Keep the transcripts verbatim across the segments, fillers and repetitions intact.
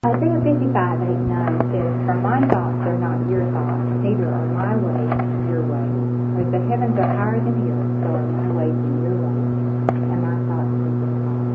Isaiah fifty-five, eight, nine says, "For my thoughts are not your thoughts, neither are my ways your ways. As the heavens are higher than the earth, so are my ways than your ways, and my thoughts than your thoughts."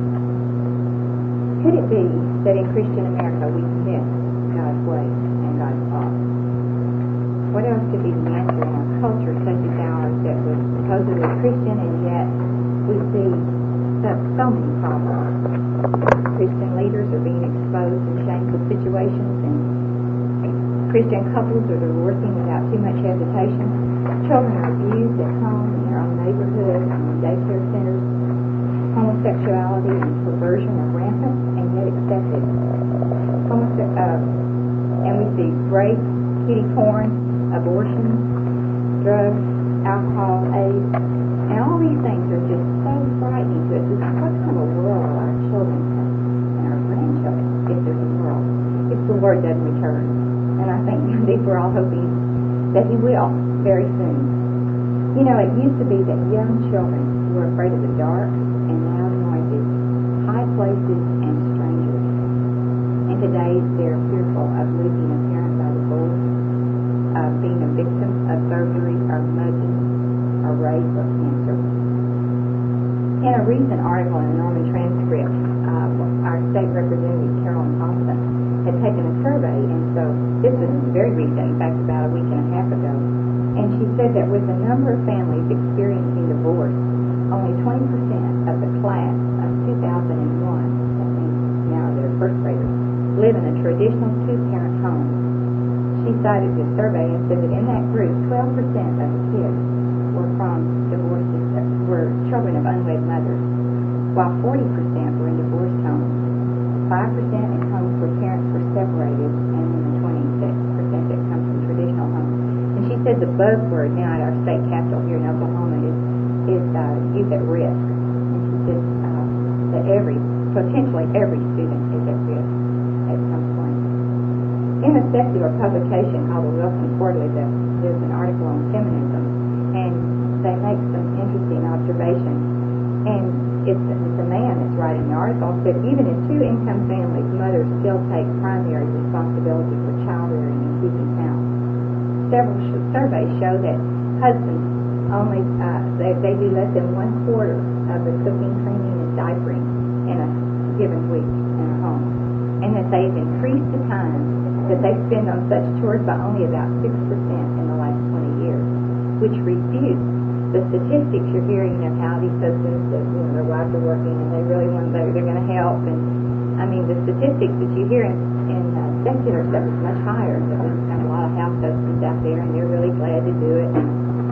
Could it be that in Christian America we miss God's ways and God's thoughts? What else could be the answer in a culture such as ours that was supposedly Christian, and yet we see so, so many problems? Christian leaders are being exposed in shameful situations, and Christian couples are divorcing without too much hesitation. Children are abused at home, in their own neighborhood, and in daycare centers. Homosexuality and perversion are rampant and yet accepted. Homose- uh, and we see rape, kitty porn, abortion, drugs, alcohol, AIDS, and all these things are just so frightening to us. What kind of a world will our children have, and our grandchildren, if there's a world, if the Lord doesn't return? And I think indeed we're all hoping that He will very soon. You know, it used to be that young children were afraid of the dark, and now noises, high places, and strangers. And today they're fearful of losing a parent by divorce, of being a victim of surgery, or mugging, or rape, or cancer. In a recent article in the Norman Transcript, uh, our state representative, Carolyn Thompson, had taken a survey, and so this was very recent, in fact about a week and a half ago, and she said that with the number of families experiencing divorce, only twenty percent of the class of two thousand one, that means now they're first graders, live in a traditional two-parent home. She cited this survey and said that in that group, twelve percent of the kids were from divorces, were children of unwed mothers, while forty percent were in divorced homes, five percent in homes where parents were separated, and then the twenty-six percent that come from traditional homes. And she said the buzzword now at our state capitol here in Oklahoma is, is uh, youth at risk. And she said uh, that every, potentially every student is at risk at some point. In a secular publication called the Wilson Quarterly, there's an article on feminism, and they make some interesting observations. And it's, it's a man that's writing the article, said even in two-income families, mothers still take primary responsibility for child rearing and keeping house. Several sh- surveys show that husbands only uh, they, they do less than one quarter of the cooking, cleaning, and diapering in a given week in a home, and that they've increased the time that they spend on such chores by only about six percent in the last twenty years, which refutes the statistics you're hearing of how these husbands, that you know, their wives are working and they really want they're, they're going to help. And I mean, the statistics that you hear in, in uh, secular stuff is much higher. So there's kind of a lot of house husbands out there, and they're really glad to do it.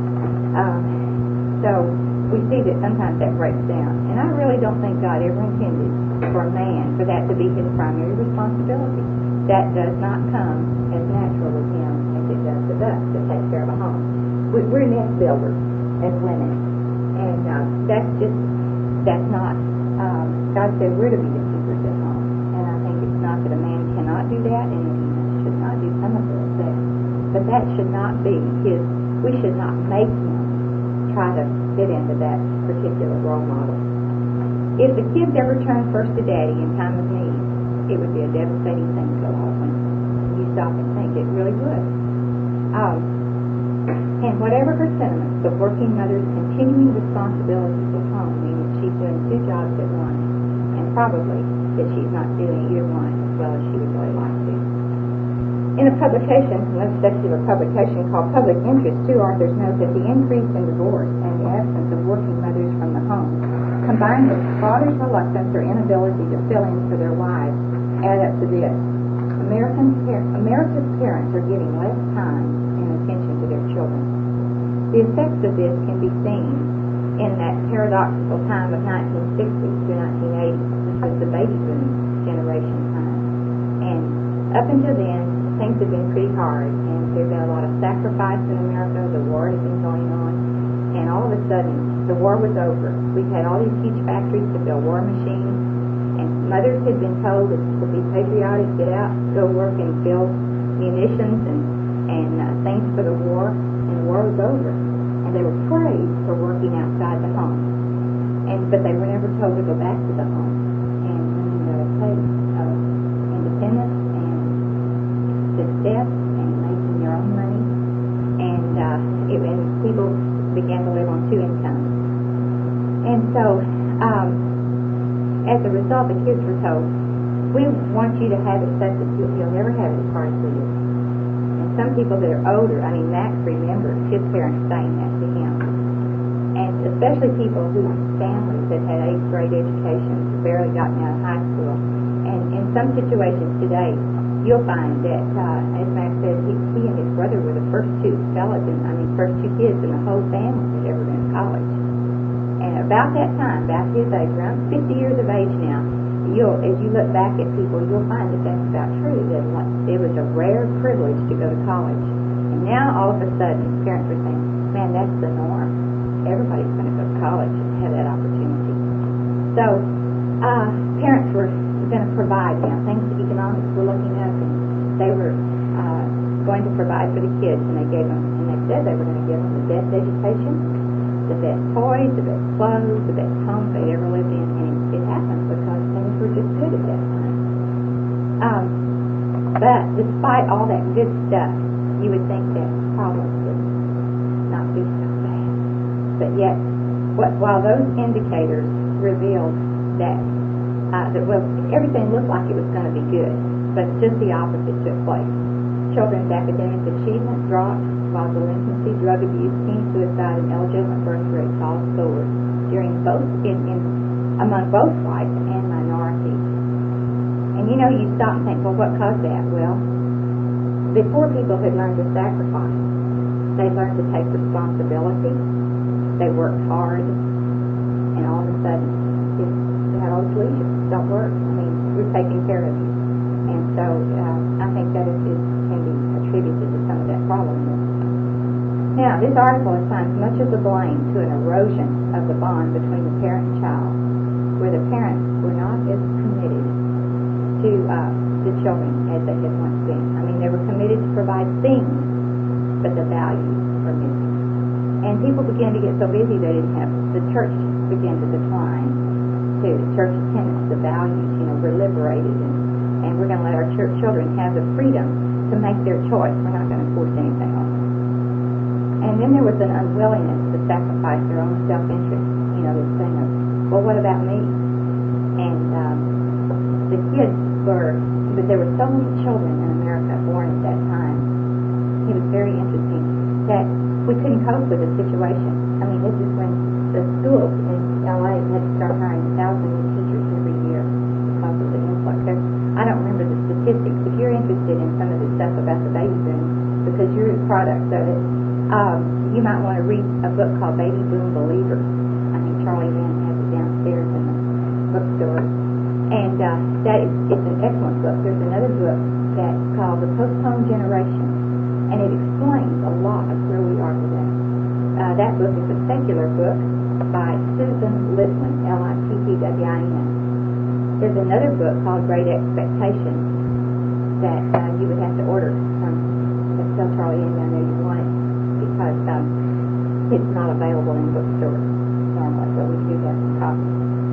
Um, so we see that sometimes that breaks down. And I really don't think God ever intended for a man for that to be his primary responsibility. That does not come as natural with him as it does with us to take care of a home. We, we're nest builders as women, and uh, that's just that's not um, God said we're to be the keepers at home, and I think it's not that a man cannot do that and he should not do some of those things, but that should not be his. We should not make him try to fit into that particular role model. If the kids ever turn first to daddy in time of need, it would be a devastating thing to go off when you stop and think it really would. Um, And whatever her sentiments, the working mother's continuing responsibilities at home means she's doing two jobs at once, and probably that she's not doing either one as well as she would really like to. In a publication, a secular publication called Public Interest, two authors note that the increase in divorce and the absence of working mothers from the home, combined with fathers' reluctance or inability to fill in for their wives, add up to this. American par- America's parents are giving less time and attention to their children. The effects of this can be seen in that paradoxical time of nineteen sixty to nineteen eighty. This was the baby boom generation time. And up until then, things have been pretty hard, and there's been a lot of sacrifice in America. The war has been going on, and all of a sudden, the war was over. We've had all these huge factories to build war machines, and mothers had been told to be patriotic, get out, go work and build munitions and, and uh, things for the war, and the war was over. And they were praised for working outside the home. And but they were never told to go back to the home and learn the taste of independence desk and making their own money. And, uh, it, and people began to live on two incomes. And so, um, as a result, the kids were told, we want you to have it such that you'll, you'll never have it as hard as we do. And some people that are older, I mean, Max remembers his parents saying that to him. And especially people whose families had had eighth grade educations, barely gotten out of high school. And in some situations today, you'll find that, uh, as Max said, he, he and his brother were the first two skeletons, I mean, first two kids in the whole family that ever been to college. And about that time, about his age, around fifty years of age now, you'll, as you look back at people, you'll find that that's about true, that like, it was a rare privilege to go to college. And now, all of a sudden, his parents are saying, man, that's the norm. Everybody's going to go to college and have that opportunity. So, uh, parents were going to provide now. Things economics were looking up, and they were uh, going to provide for the kids, and they gave them, and they said they were going to give them the best education, the best toys, the best clothes, the best homes they'd ever lived in, and it, it happened because things were just good at that time. Um, but despite all that good stuff, you would think that problems would not be so bad. But yet, what, while those indicators revealed that, uh, that well, everything looked like it was going to be good, but just the opposite took place. Children's academic achievement dropped, while delinquency, drug abuse, teen suicide, and illegitimate birth rates all soared during both in, in among both whites and minorities. And you know, you stop and think, well, what caused that? Well, before people had learned to sacrifice, they learned to take responsibility. They worked hard, and all of a sudden, it's, you have all this leisure. Don't work. I mean, we're taking care of you. And so, uh, I think that is, is can be attributed to some of that problem. Now, this article assigns much of the blame to an erosion of the bond between the parent and child, where the parents were not as committed to uh, the children as they had once been. I mean, they were committed to provide things, but the values were missing. And people began to get so busy they didn't have, the church began to decline too. The church attendance, the values, you know, were liberated, and, and we're going to let our church children have the freedom to make their choice. We're not going to force anything on them. And then there was an unwillingness to sacrifice their own self-interest, you know, this thing of, well, what about me? And um, the kids were, but there were so many children in America born at that time. It was very interesting that we couldn't cope with the situation. I mean, this is when the schools in L A had to start hiring a thousand new teachers every year because of the influx. I don't remember the statistics. If you're interested in some of the stuff about the baby boom, because you're a product of it, um, you might want to read a book called Baby Boom Believer. I think Charlie Mann has it downstairs in the bookstore. And uh, that is it's an excellent book. There's another book that's called The Postponed Generation, and it explains a lot of where we are today. Uh, that book is a secular book by Susan Litvin, L I T T W I N. There's another book called Great Expectations that uh, you would have to order from tell Charlie Ann down there you want it, because um, it's not available in bookstores normally, but we do have some copies.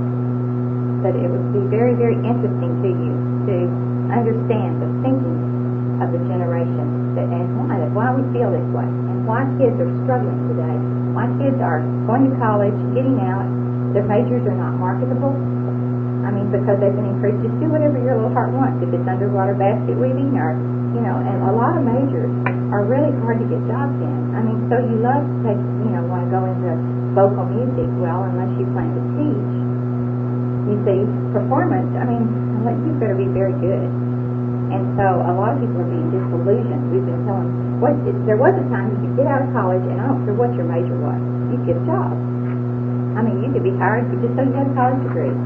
But it would be very, very interesting to you to understand the thinking of the generation that, and why, why we feel this way, and why kids are struggling today, why kids are going to college, getting out, their majors are not marketable. I mean, because they've been encouraged to do whatever your little heart wants. If it's underwater basket weaving, or, you know, and a lot of majors are really hard to get jobs in. I mean, so you love to take, you know, want to go into vocal music, well, unless you plan to teach. You see, performance, I mean, you've got to be very good. And so a lot of people are being disillusioned. We've been telling them, what, there was a time you could get out of college, and I don't care what your major was, you'd get a job. I mean, you could be hired just so you had a college degree.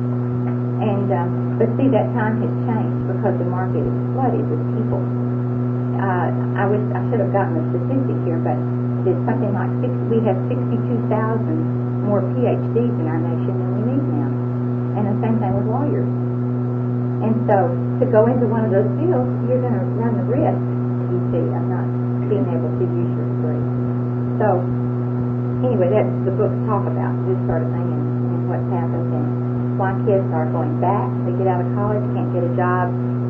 And um, but see, that time has changed because the market is flooded with people. Uh, I wish I should have gotten the statistic here, but it's something like six, we have sixty-two thousand more P H Ds in our nation than we need now, and the same thing with lawyers. And so, to go into one of those fields, you're going to run the risk, you see, of not being able to use your degree. So, anyway, that's the books talk about this sort of thing and, and what's happened and why kids are going back. They get out of college, can't get a job,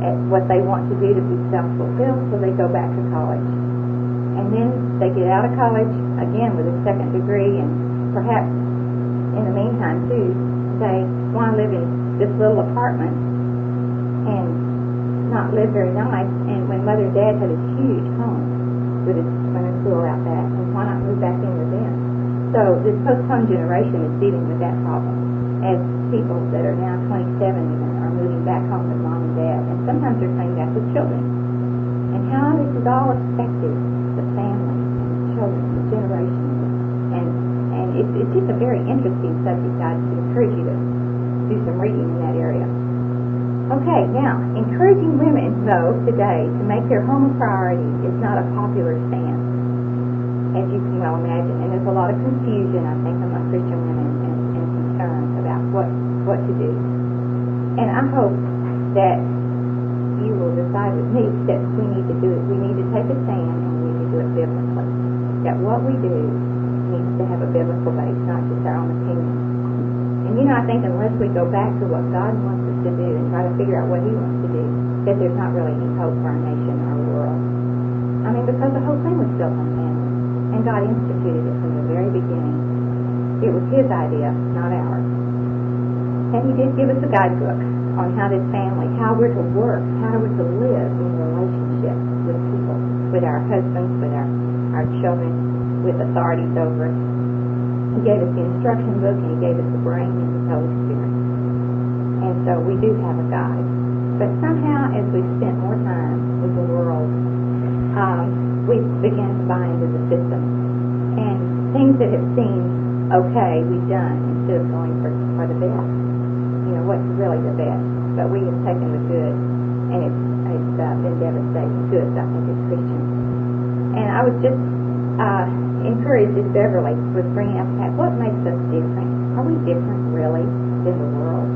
at what they want to do to be self-fulfilled, so they go back to college. And then they get out of college, again, with a second degree, and perhaps in the meantime, too, they want to live in this little apartment and not live very nice, and when Mother and Dad had a huge home with a swimming pool out back, and why not move back in with them? So this postponed generation is dealing with that problem, as people that are now twenty-seven even are moving back home with Mom and Dad, and sometimes they're coming back with children. And how this has all affected the family, and the children, the generations, and and it's, it's just a very interesting subject. I'd encourage you to do some reading in that area. Okay, now, encouraging women, though, today to make their home a priority is not a popular stance, as you can well imagine. And there's a lot of confusion, I think, among Christian women and, and concern about what, what to do. And I hope that you will decide with me that we need to do it. We need to take a stand, and we need to do it biblically. That what we do needs to have a biblical base, not just our own opinion. And you know, I think unless we go back to what God wants us to do and try to figure out what He wants to do, that there's not really any hope for our nation or our world. I mean, because the whole thing was built on family, and God instituted it from the very beginning. It was His idea, not ours. And He did give us a guidebook on how this family, how we're to work, how we're to live in relationship with people, with our husbands, with our, our children, with authorities over us. He gave us the instruction book, and He gave us the brain and His Holy Spirit. And so we do have a guide. But somehow, as we've spent more time with the world, um, we began to buy into the system. And things that have seemed okay, we've done instead of going for, for the best. You know, what's really the best? But we have taken the good, and it's, it's uh, been devastating to us, I think, as Christians. And I was just uh, encouraged as Beverly was bringing up that what makes us different? Are we different, really, than the world?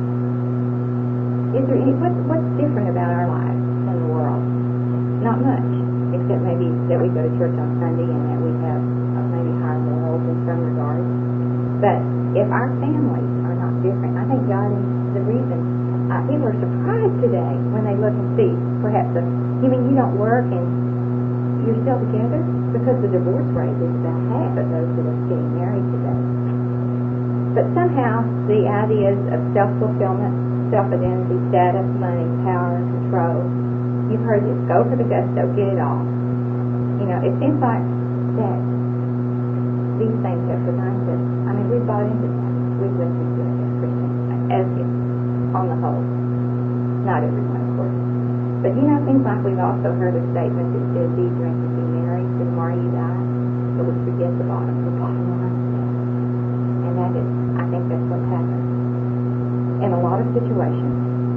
Is there any, what, what's different about our lives than the world? Not much, except maybe that we go to church on Sunday and that we have uh, maybe higher morals in some regards. But if our families are not different, I think God is the reason. Uh, people are surprised today when they look and see, perhaps, a, you mean you don't work and you're still together? Because the divorce rate is about half of those that are getting married today. But somehow the ideas of self-fulfillment, self-identity, status, money, power, control, you've heard this, go for the gusto, get it all. You know, it seems like that these things have designed us. I mean, we've bought into that. We've listened to it as Christians, as if, on the whole. Not everyone, of course. But you know, things like we've also heard a statement that says, eat, drink, and be merry, the more you die, but we forget the bottom, the bottom line. And that is, I think that's what's happened in a lot of situations,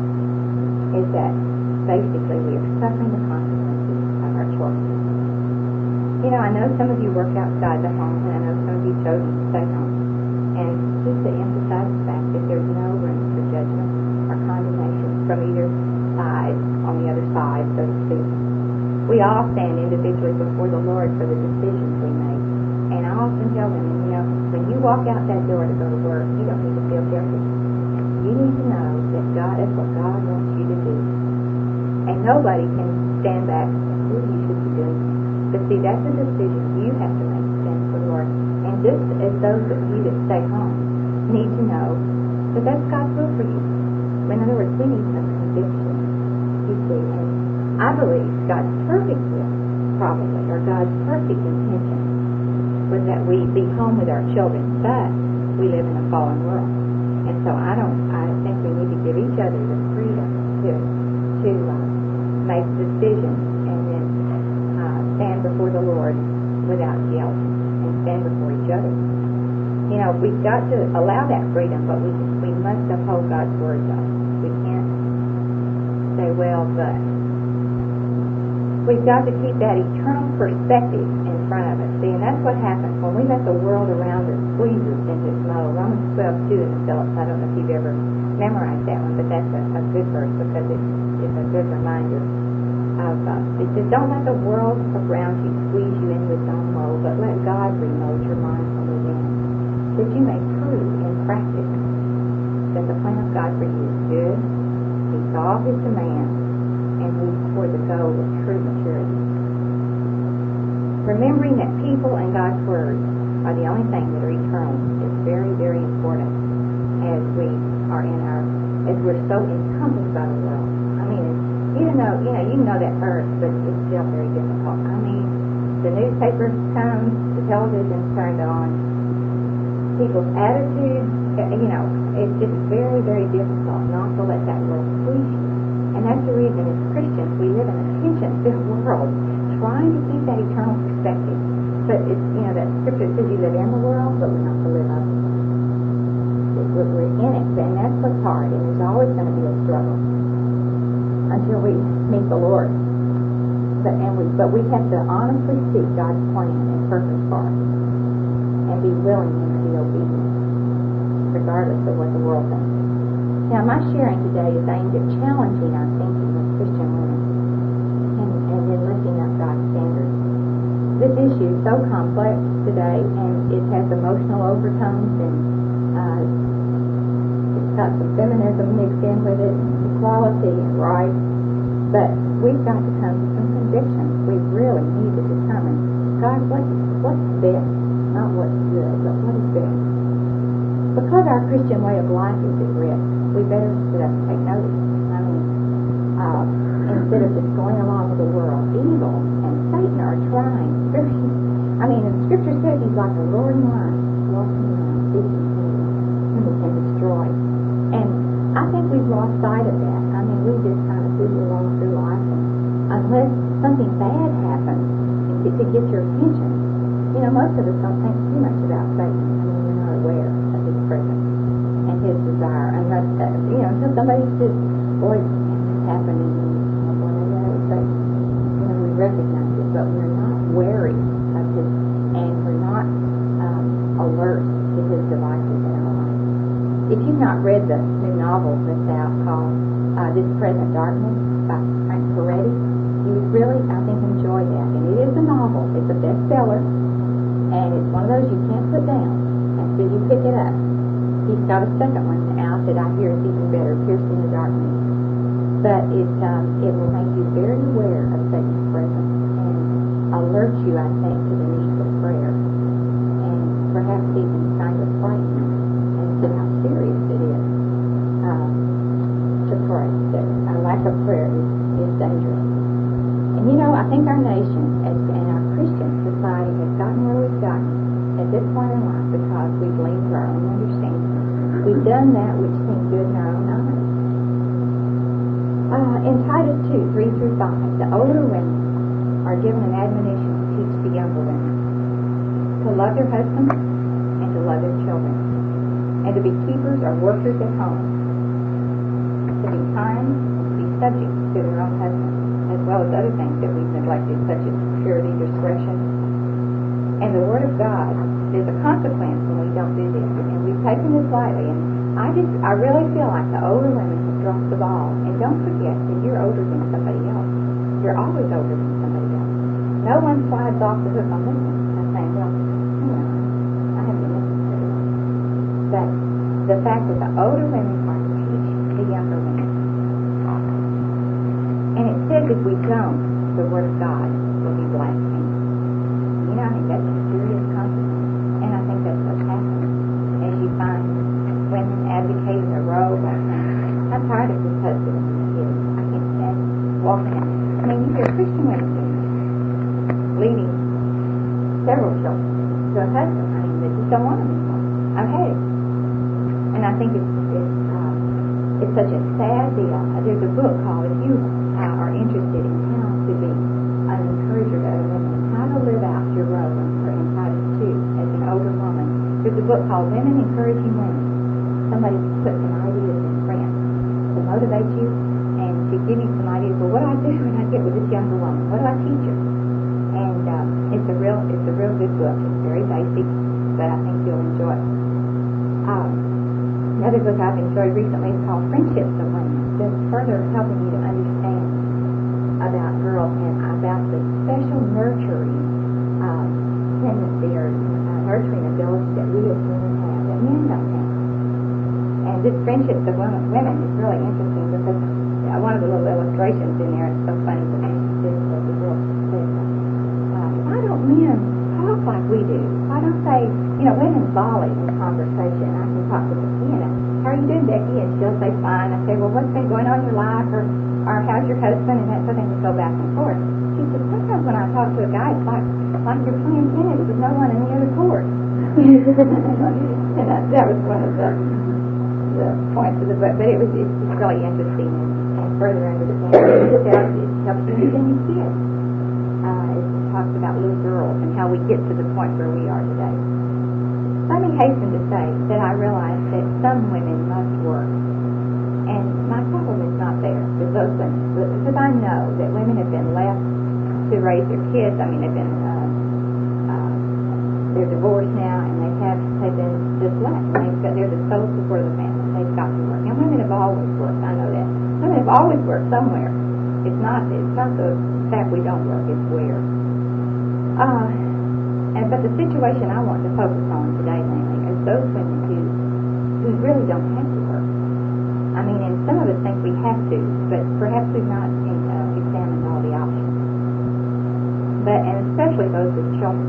is that basically we are suffering the consequences of our choices. You know, I know some of you work outside the home, and I know some of you chose to stay home. And just to emphasize the fact that there's no room for judgment or condemnation from either side, on the other side, so to speak. We all stand individually before the Lord for the decisions we make. And I often tell women, you know, when you walk out that door to go to work, you don't need to feel guilty. You need to know that God is what God wants you to do. And nobody can stand back and say, oh, you should be doing it. But see, that's a decision you have to make, stand for the Lord. And just as those of you that stay home need to know that that's God's will for you. In other words, we need some conviction, you see. And I believe God's perfect will, probably, or God's perfect intention, was that we be home with our children, but we live in a fallen world. And so I don't, I think we need to give each other the freedom to, to uh, make decisions and then uh, stand before the Lord without guilt and stand before each other. You know, we've got to allow that freedom, but we we must uphold God's word, though. We can't say, well, but. We've got to keep that eternal perspective in front of us. See, and that's what happens when we let the world around us squeeze us into its mold. Romans twelve two in the Phillips. I don't know if you've ever memorized that one, but that's a, a good verse because it's, it's a good reminder of, uh, it says, don't let the world around you squeeze you into its own mold, but let God remold your mind from within, that you may prove in practice that the plan of God for you is good, He saw His command, and move toward the goal of true maturity. Remembering that people and God's Word are the only thing that are eternal is very, very important as we are in our, as we're so encompassed by the world. I mean, even though, you know, you know that first, but it's still very difficult. I mean, the newspaper comes, the television's turned on, people's attitudes, you know, it's just very, very difficult not to let that world squeeze you. And that's the reason as Christians we live in a tension-filled world, trying to keep that eternal perspective. But it's, you know, that scripture says you live in the world, but we're not to live of it. We're, we're in it, and that's what's hard, and there's always going to be a struggle until we meet the Lord. But, and we, but we have to honestly seek God's plan and purpose for us, and be willing to be obedient, regardless of what the world thinks. Now, my sharing today is aimed at challenging our thinking as Christian women, and, and then lifting up God's standards. This issue is so complex today, and it has emotional overtones, and uh, it's got some feminism mixed in with it, and equality and rights. But we've got to come to some convictions. We really need to determine, God, what, what's best? Not what's good, but what is best. Because our Christian way of life is at risk, we better sit up and take notice. I mean, uh, instead of just going along with the world, evil and Satan are trying. Very, I mean, the Scripture says he's like a roaring lion, walking around, seeking whom he can destroy. And I think we've lost sight of that. I mean, we just kind of move along through life, and unless something bad happens to, to get your attention, you know, most of us don't think too much about Satan. I mean, we're not aware of his presence and his desire, unless, uh, you know, until somebody says, boy, this happened, and you know, boy, maybe that was Satan. You know, we recognize it, but we're not wary of his, and we're not um, alert to his devices in our life. If you've not read the new novel that's out called uh, This Present Darkness by Frank Peretti, you would really, I think, enjoy that. And it is a novel. It's a bestseller, and it's one of those you can't put down until you pick it up. He's got a second one out that I hear is even better, Piercing the Darkness. But it, um, it will make you very aware of Satan's presence and alert you, I think, to the need for prayer, and perhaps even kind of frighten you and see how serious it is uh, to pray. That a lack of prayer is, is dangerous. And you know, I think our nation as, and our Christian society has gotten where we've gotten at this point in life because we've leaned to our own understanding. We've done that which seemed good in our own eyes. Uh, in Titus two, three through five, the older women are given an admonition to teach the younger women to love their husbands and to love their children, and to be keepers or workers at home, to be kind and to be subject to their own husbands, as well as other things that we've neglected, such as purity, discretion, and the Word of God. There's a consequence when we don't do this, and we've taken this lightly. And I just, I really feel like the older women have dropped the ball. And don't forget that you're older than somebody else. You're always older than somebody else. No one slides off the hook on this one. I'm saying, well, you know, I have been necessary. But the fact that the older women are to teach the younger women. And it says if we don't, the Word of God will be blasphemed. You know, I think that's a serious consequence. And I think that's what's happening. As you find women advocating the role, I'm tired of this husband and his kids. I can't stand walking out. I mean, you hear Christian women leading several children to a husband. I mean, they just don't want them anymore. I've had it. And I think it's, it's, uh, it's such a sad deal. There's a book called, if you uh, are interested in how to be an encourager to other women, how to live out your role in Titus two as an older woman. There's a book called Women Encouraging Women. Somebody put some ideas in print to motivate you and to give you some ideas. Well, what do I do when I get with this younger woman? What do I teach her? And uh, it's a real, it's a real good book. It's very basic, but I think you'll enjoy it. Um, another book I've enjoyed recently is called Friendships of Women. It's further helping you to understand about girls and about the special nurturing uh, tendency or uh, nurturing ability that we as women have that men don't have. And this Friendships of Women, women is really interesting because uh, one of the little illustrations in there, it's so funny to me. This was the girl said, uh, why don't men talk like we do? Why don't they, you know, women volley in conversation. I can talk to the piano. How are you doing, Becky? And she'll say, fine. I say, well, what's been going on in your life? Or, or how's your husband? And that sort of thing. We go back and forth. She said, sometimes when I talk to a guy, it's like, like you're playing tennis with no one in the other court. And that, that was one of the, the points of the book. But it was it's just really interesting and, and further understanding. It helps, it helps you understand your kids. Uh, it talks about little girls and how we get to the point where we are today. Let me hasten to say that I realize that some women must work. And my problem is not there with those women. Because I know that women have been left to raise their kids. I mean, they've been, uh, uh, they're divorced now, and they have, they've been just left. They've got, they're the sole support of the family. They've got to work. And women have always worked. I know that. Women have always worked somewhere. It's not, it's not the fact we don't work, it's where. Uh, and, but the situation I want to focus on today, mainly, is those women who, who really don't have to work. I mean, and some of us think we have to, but perhaps we've not uh, examined all the options. But, and especially those with children.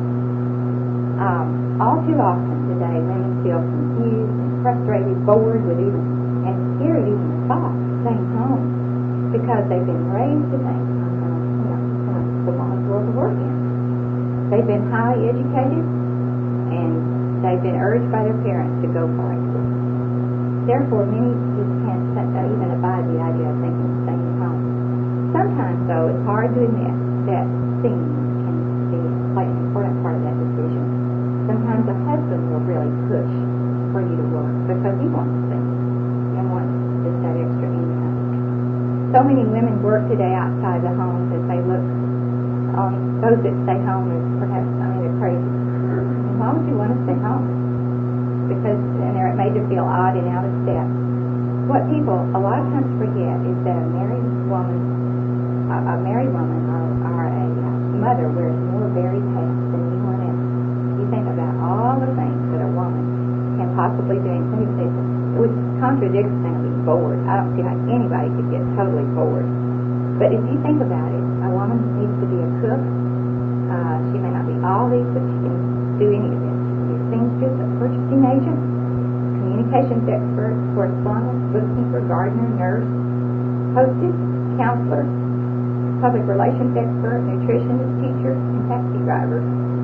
Um, all too often today, women feel confused and frustrated, bored with even, and scared even the thought of staying home because they've been raised to think, I'm going to, you know, the woman's world to work in. They've been highly educated, and they've been urged by their parents to go for it. Therefore, many just can't uh, even abide the idea of thinking of staying at home. Sometimes, though, it's hard to admit that things can be like an important part of that decision. Sometimes a husband will really push for you to work because he wants things and wants just that extra income. So many women work today outside the home that they look on those that stay home as perhaps, I mean, they're crazy. As long as you want to stay home. Because, and they're made to feel odd and out of step. What people a lot of times forget is that a married woman, a, a married woman or, or a mother wears more varied hats than anyone else. You think about all the things that a woman can possibly do. And some people say, which contradicts saying being bored. I don't see how anybody could get totally bored. But if you think about it, a woman needs to be a cook. Uh, she may not be all these, but she can do any of this. She can be a seamstress, a purchasing agent, communications expert, correspondent, bookkeeper, gardener, nurse, hostess, counselor, public relations expert, nutritionist, teacher, and taxi driver.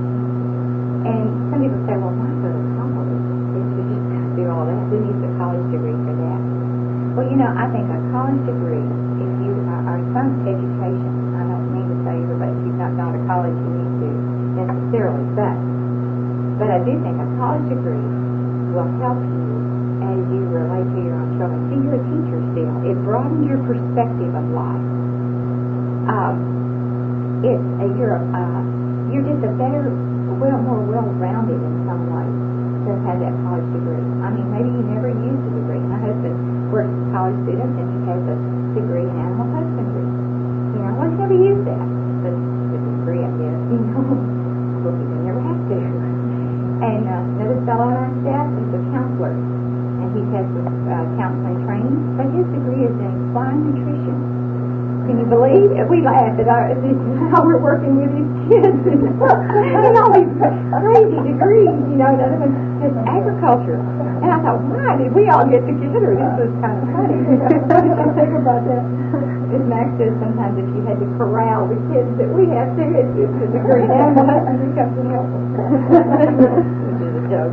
And some people say, well, why go to college? If you just got to do all that, who needs a college degree for that? Well, you know, I think a college degree, if you are, are some education, I don't mean to say everybody, if you've not gone to college, you need to necessarily, but, but I do think a college degree will help you as you relate to your own children. See, you're a teacher still. It broadens your perspective of life. Um, it's a, you're, uh, you're just a better, well, more well-rounded in some ways to have that college degree. I mean, maybe you never used a degree. My husband works as a college student, and he has a degree in animal husbandry. You know, well, he's never used that. But the degree, I guess, you know, well, he never has to. And uh, another fellow on our staff is a counselor, and he has uh, counseling training, but his degree is in fine nutrition. Can you believe? We laughed at our, how we're working with these kids. And all these crazy degrees, you know, another one is agriculture. And I thought, why did we all get together? This was kind of funny. What did you think about that? As Max says, sometimes if you had to corral the kids that we have too, it's just a degree now, my husband comes and helps us. Which is a joke.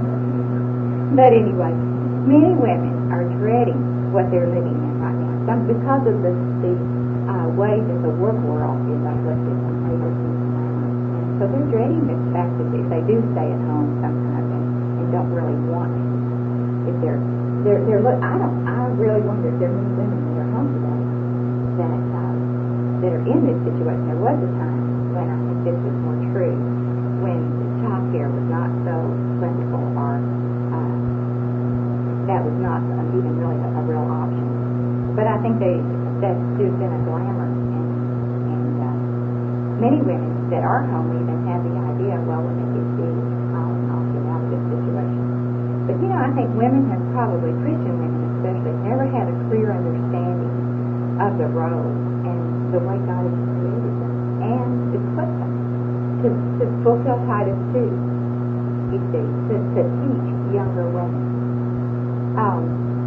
But anyway, many women are dreading what they're living in right now. Some, because of the, the uh, way that the work world is uplifted and favors and so they're dreading the fact that if they do stay at home sometimes and, and don't really want to, if they're, they're, they're look, I don't, I really wonder if there are many women that are home today that, uh, that are in this situation. There was a time when I think this was more true, when child care was not so plentiful or uh, that was not even really a, a real option. But I think they, that there's been a glamour, and, and uh, many women that are home even have the idea, well, when they get big, I'll, I'll get out of this situation. But, you know, I think women have probably, Christian women especially, never had a clear understanding of the role and the way God has created them and equipped them to, to fulfill Titus two, you see, to, to teach younger women. Um,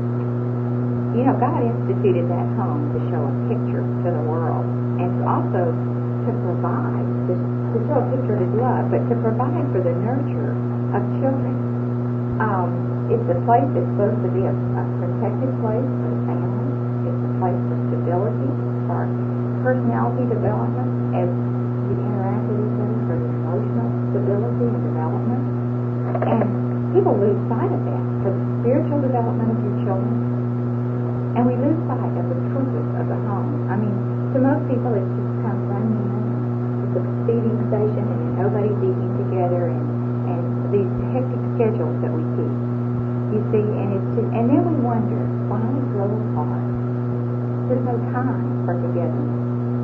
you know, God instituted that home to show a picture to the world and to also to provide, to, to show a picture of His love, but to provide for the nurture of children. Um, it's a place that's supposed to be a, a protected place for the family. It's a place for stability, for personality development as we interact with each other, for emotional stability and development. And people lose sight of that for the spiritual development of your children. And we lose sight of the purpose of the home. I mean, to most people, it's just kind of running in. It's a feeding station, and nobody's eating together, and, and these hectic schedules that we keep. You see, and it's just, and then we wonder why we grow apart. There's no time for togetherness.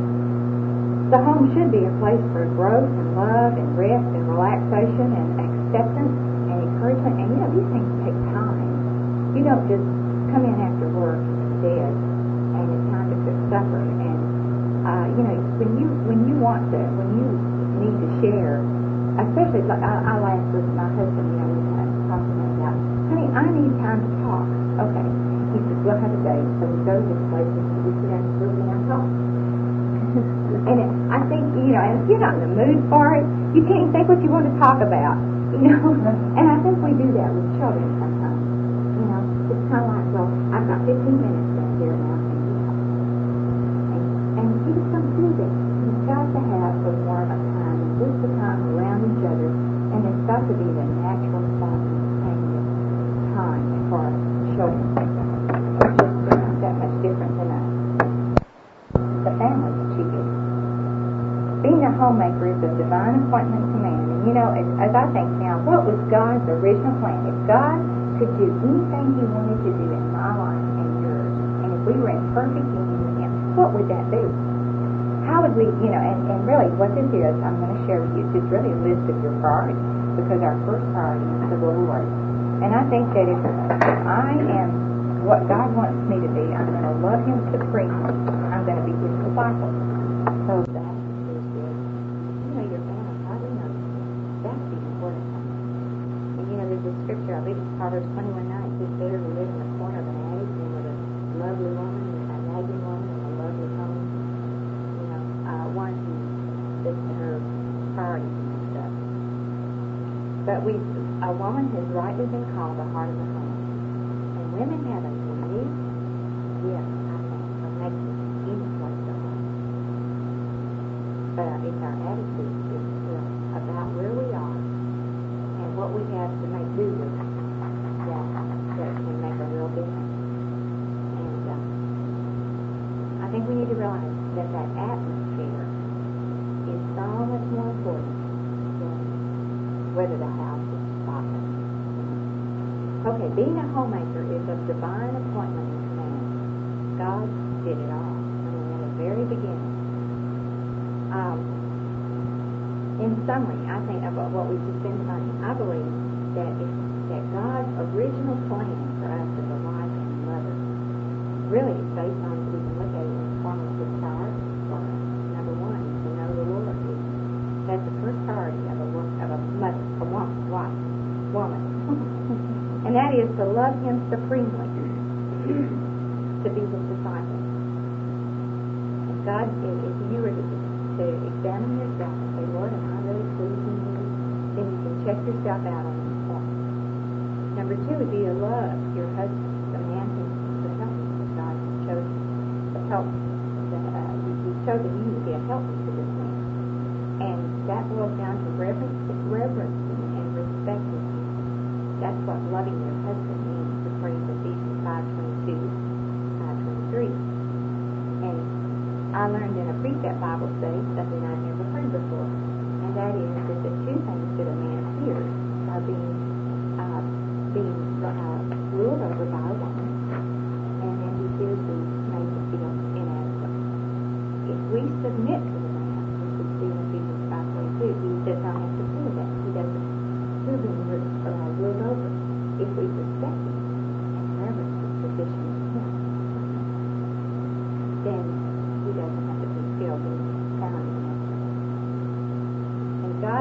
The home should be a place for growth and love and rest and relaxation and acceptance and encouragement. And you know, these things take time. You don't just come in after work dead and it's time to cook supper. And uh, you know, when you when you want to, when you need to share, especially like I, I laughed with my husband. You know, we had talking about, honey, I need time to talk. Okay, he says we'll have a date. So we go to this place and we sit down and sit down and talk. And it, I think, you know, and if you're not in the mood for it, you can't even think what you want to talk about, you know. And I think we do that with children sometimes. You know, it's kind of like, well, I've got fifteen minutes left here now, and you talk. And, and you just don't do that. You've got to have a warm up time, and just the time around each other, and it's got to be the natural spontaneous time for children. It's just not that much different than us. The family's cheated. Being a homemaker is a divine appointment to man. And you know, as, as I think now, what was God's original plan? If God could do anything He wanted to do in my life and yours, and if we were in perfect union with Him, what would that be? How would we, you know, and, and really what this is, I'm going to share with you, it's really a list of your priorities, because our first priority is the Lord. And I think that if, if I am what God wants me to be, I'm going to love Him supremely. I'm going to be His disciple. So that is good. You know, your family hardly knows. That's the important thing. And you know, there's a scripture, I believe it's Proverbs twenty-one nine, it says, better to live in the corner of an attic than with a lovely woman, a nagging woman, and a lovely home. You know, uh, one who sits to her priorities and stuff. But we, a woman has rightly been called the heart of the home. And women have a unique gift, I think, of making any place a home. But it's our attitude, it's still about where we are and what we have to make do with it that, that can make a real difference. And uh, I think we need to realize that that atmosphere is so much more important than whether the house is spotless. Okay, being a homemaker is a divine appointment in command. God did it all. I mean, in the very beginning. Um, in summary, I think about what we've just been learning, I believe that if, that God's original plan for us as a wife and a mother really is based on, we can look at it in the form of His priorities for us. Number one is to know the Lord. That's the first priority of a, of a mother, a woman, wife, woman. And that is to love Him supremely, to be His disciple. And God, if, if you were to, to examine yourself and say, Lord, am I really pleasing You? Then you can check yourself out on this point. Number two would be to love your husband, the man who the helper that God has chosen, the help that uh, He's chosen you to be a helper to this man. And that boils down to reverence, reverencing and respecting Him. That's what loving your husband means, according to Ephesians five twenty-two, five twenty-three. And I learned in a precept Bible study something I'd never heard before, and that is that the two things that a man hears are being uh, being uh, ruled over by a woman, and then he hears these made to feel inadequate. If we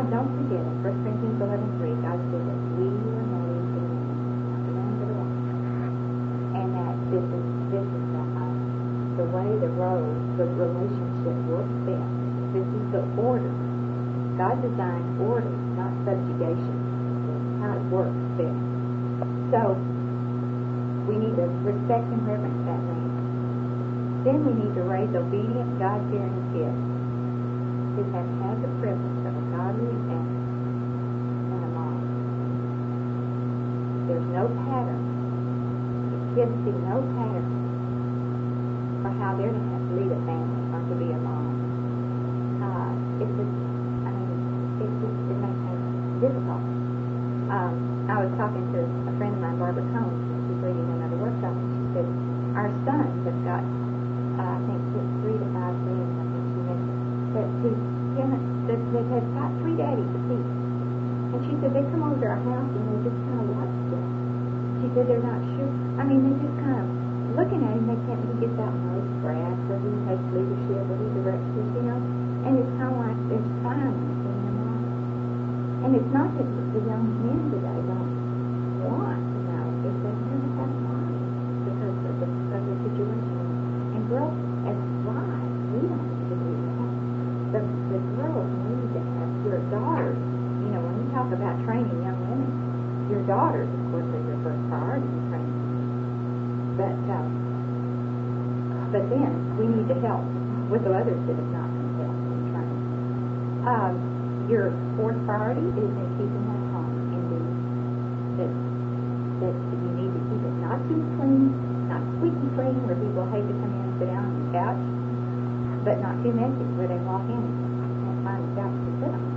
God, don't forget it. First Corinthians eleven three, God said that we were made in the image, not the man but the woman. And that this is, this is the, uh, the way, the role, the relationship works best. This is the order. God designed order, not subjugation. How it works best. So, we need to respect and reverence that man. Then we need to raise obedient, God-fearing kids who have had the privilege of a godly example and a mom. There's no pattern. The kids see no pattern for how they're to have to lead a family or to be a mom. Uh, it's just, I mean, it's just, it makes things difficult. Um, I was talking to a friend of mine, Barbara Combs, and she's leading another workshop, and she said, our sons have got, uh, I think, three to five days, I think she mentioned, that his parents, that they've had five, three daddies apiece. And she said, they come over to our house and they just kind of watch them. She said they're not sure, I mean, they're just kind of looking at him, they can't, he gets out and mows grass, or he takes leadership, or he directs us, you know, and it's kind of like they're spying on their mom. And it's not that the young men today don't want to know, it's that they don't have money because of the, of the situation. And girls, as wives, we don't need to do that. The, the girls need to have your daughters. You know, when you talk about training young women, your daughters, of course, are your first priority in training. But, um, but then we need to help with the others that have not been helped in training. Um, your fourth priority is in keeping that home in the that that you need to keep it not too clean, not squeaky clean where people hate to come in and sit down on the couch, but not too messy where they walk in and can't find the couch to sit on.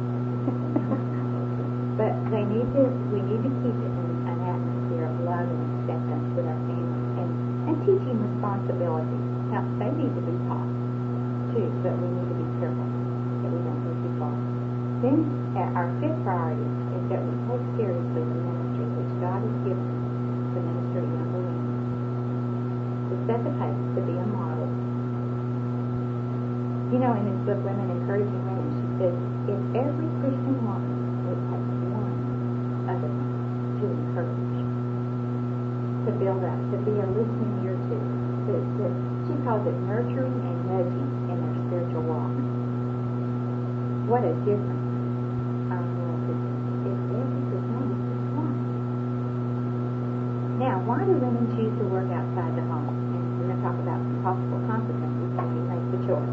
But they need to we need to keep it in an atmosphere of love and acceptance with our family and, and teaching responsibility. Now they need to be taught too, but we need to be careful that we don't go too far. Then uh, our fifth priority is that we take seriously the ministry which God has given us to minister to younger women. To set the pace, to be a model. You know, in this book, Women Encouraging Women, she says, if every Christian woman would take one other to encourage, to build up, to be a listening ear to, to, to she calls it nurturing and nudging in their spiritual walk. What a difference our world could be if every Christian just one. Now, why do women choose to work outside the home? And we're going to talk about some possible consequences when you make the choice.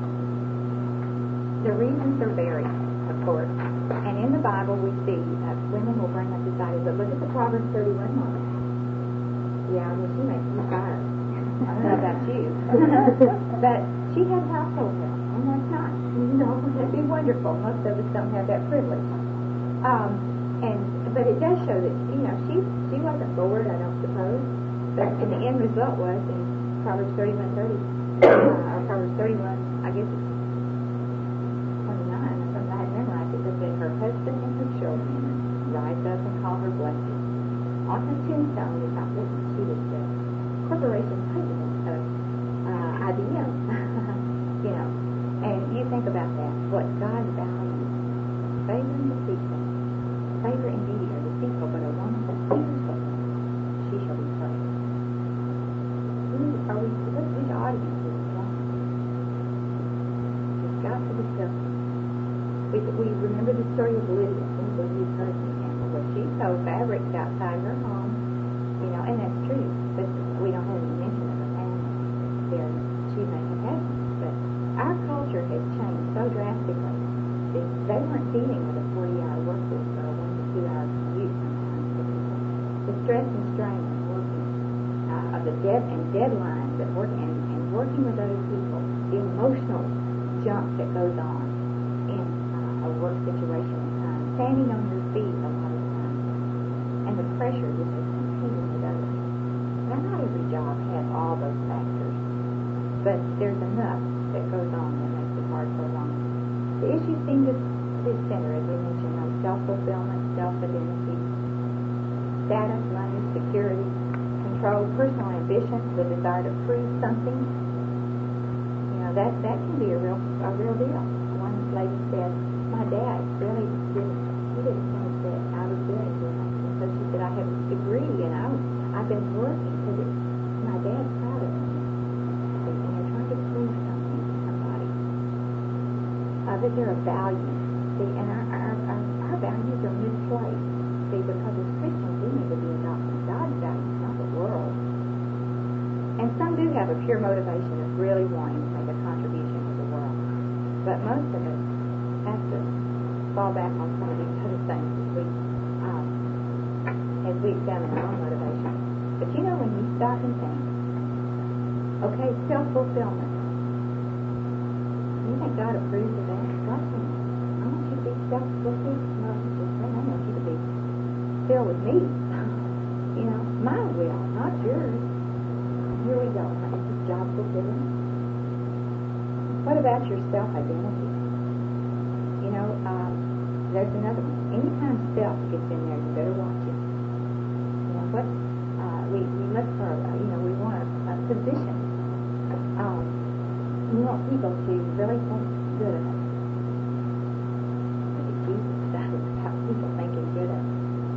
The reasons are varied, of course. And in the Bible, we see that women will bring up this idea. But look at the Proverbs thirty-one woman. Yeah, well, she makes me tired. I don't know about you. But she had household help, and that's nice. You know, that'd be wonderful. Most of us don't have that privilege. Um, and but it does show that, you know, she she wasn't bored, I don't suppose. But and the end result was in Proverbs thirty-one thirty, uh, or Proverbs thirty-one, I guess it's twenty-nine, or something I had memorized it, that said, her husband and her children rise up and call her blessed. On her tombstone, we thought, listen, she was the corporation president of uh, I B M. You know, and you think about that, what God values, favoring the people. Favor indeed are the people, but a woman that fears the Lord, she shall be praised. Who are we, what, which audience is this woman? It's got to be careful. We, we remember the story of Lydia. We use her as an example, where she sewed fabrics outside her home, you know, and that's true, but we don't have any mention of her family there. She may have had one, but our culture has changed so drastically. They, they weren't dealing with a forty-hour work week or a one to two hour commute sometimes for people. The stress and strain of working, uh, of the dead and deadlines of working and, and working with other people, the emotional junk that goes on in uh, a work situation at times, standing on your feet a lot of times, and the pressure just of competing with others. Now, not every job has all those factors, but there's enough that goes on that makes it hard for a woman. The issues seem to, to center, as we mentioned, on self-fulfillment, self-identity, status, money, security, control, personal ambition, the desire to prove something. You know, that, that can be a real a real deal. One lady said, my dad really uh, that there are values. See, and our, our, our, our values are misplaced. See, because as Christians, we need to be adopting God's values, not the world. And some do have a pure motivation of really wanting to make a contribution to the world. But most of us have to fall back on some of these other things as we, um, as we examine our own motivation. But you know, when you stop and think, okay, self-fulfillment. You think God approves of that? God says, I want you to be self-fulfilled. No, I want you to be filled with me. You know, my will, not yours. Here we go. This is job fulfilling. What about your self-identity? You know, um, there's another one. Anytime self gets in there, you better watch it. You know what? Uh, we we look for, uh, you know, we want a, a position. Um, we want people to really think good of us. But Jesus said about people thinking good of us.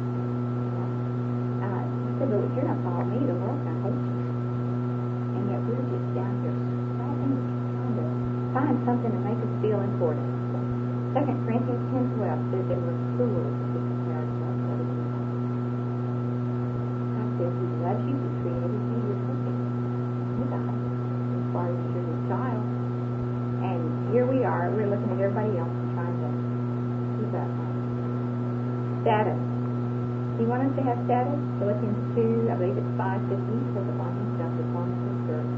Uh, he said, but if you're not following me, the world's going to hate you. And yet we're just down here scrapping, trying to find something to make us feel important. Second Corinthians ten twelve says that we're fools if we compare ourselves to other people. God says He loves you, He created you, you're perfect. You God, as far as you're His child. And here we are, we're looking at everybody else and trying to keep up. Status. Do you want us to have status? Philippians two, I believe it's five fifty, says upon himself the form of his servant.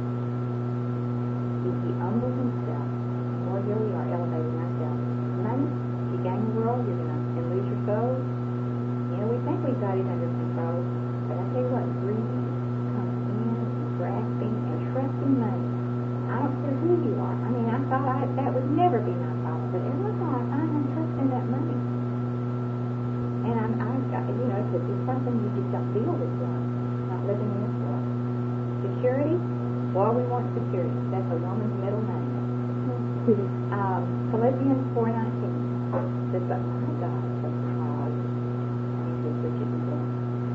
He humbled himself. Lord, here we are elevating ourselves. Money, you gain the world, you're going to lose your soul. You know, we think we've got it under control. But I tell you what, greed comes in and grasping and trusting money. I don't care who you are. I mean, I thought I, that would never be my problem. But every once in a while I find I'm trusting that money. And I'm, I've got, you know, it's, it's something you just don't deal with well. Not living in this world. Security, boy, we want security. That's a woman's middle name. um, Philippians four nineteen says, but my God shall cause these riches and glory.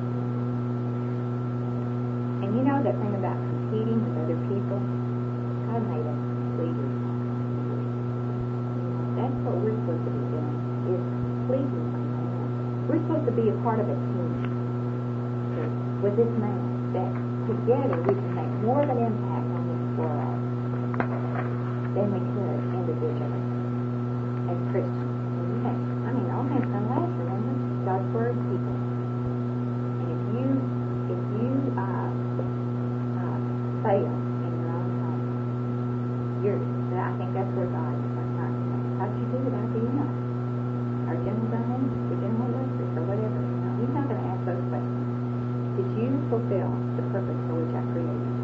And you know that thing about competing with other people? God made us leaders. That's what we're supposed to be doing, is pleasing Him. We're supposed to be a part of a team with this man, that together we can make more of an impact on this world than we could individually as Christians. Okay. I mean, all things come last, remember? God's word, people. And if you, if you uh, uh, fail in your own home, you're, I think that's where God is like, not, how'd you do it? How do you know? Our general domain, the general electric, or whatever. No, He's not going to ask those questions. Did you fulfill the purpose for which I created you?